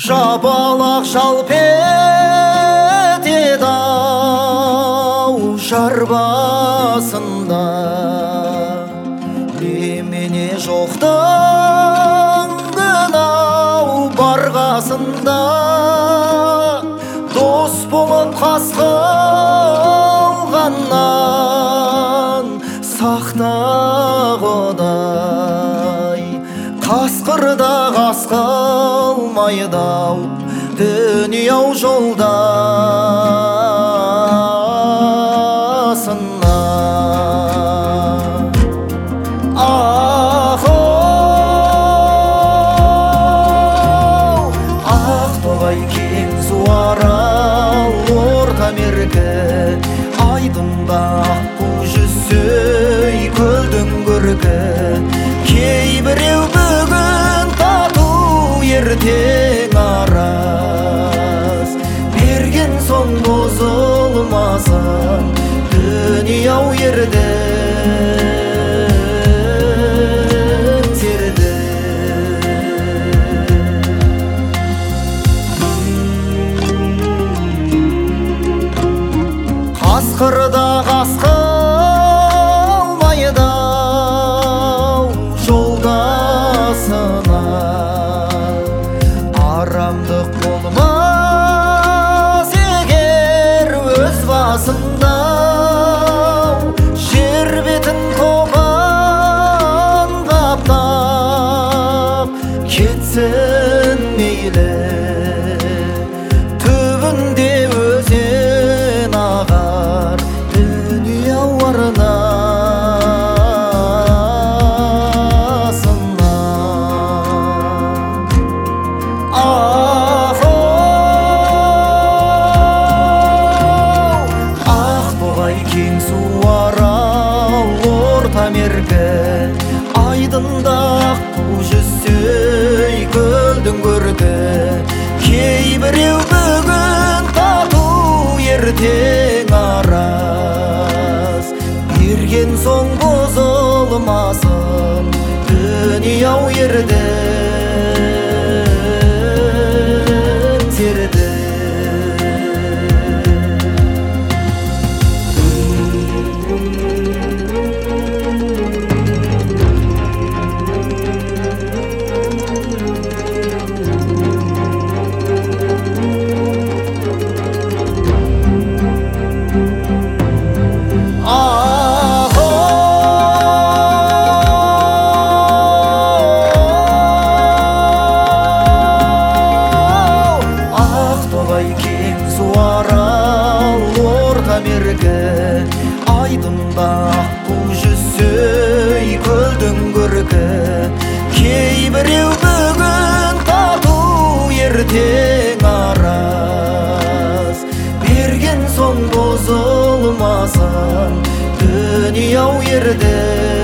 Жапалақ жалп етеді-ау жар басында, немене жоқтың күнау бар қасында. Дос болып қас қылғаннан сақта Құдай, қасқырда қас қылмайды-ау дүние-ау жолдасына. Ақтоғай кең суарал орта меркі, айдында аққу жүзсөй көлдің көркі. Кейбіреу бүгін тату ертең араз, берген соң бұзылмасын дүние-ау ердің терді. Қасқырда қас қылмайды-ау жолдасына, арамдық болмас егер өз басында. Жер бетін топан қаптап кетсін мейлі, түбінде өзен ағар дүние-ау арнасына. Ақтоғай кең суарал орта меркі, айдында аққу жүзсөй көлдің көркі. Кейбіреу бүгін тату ертең араз, берген соң бұзылмасын дүние-ау ердің терді. Ақтоғай кең суарал орта меркі, айдында аққу жүзсөй көлдің көркі. Кейбіреу бүгін тату ертең араз, берген соң бұзылмасын дүние-ау ердің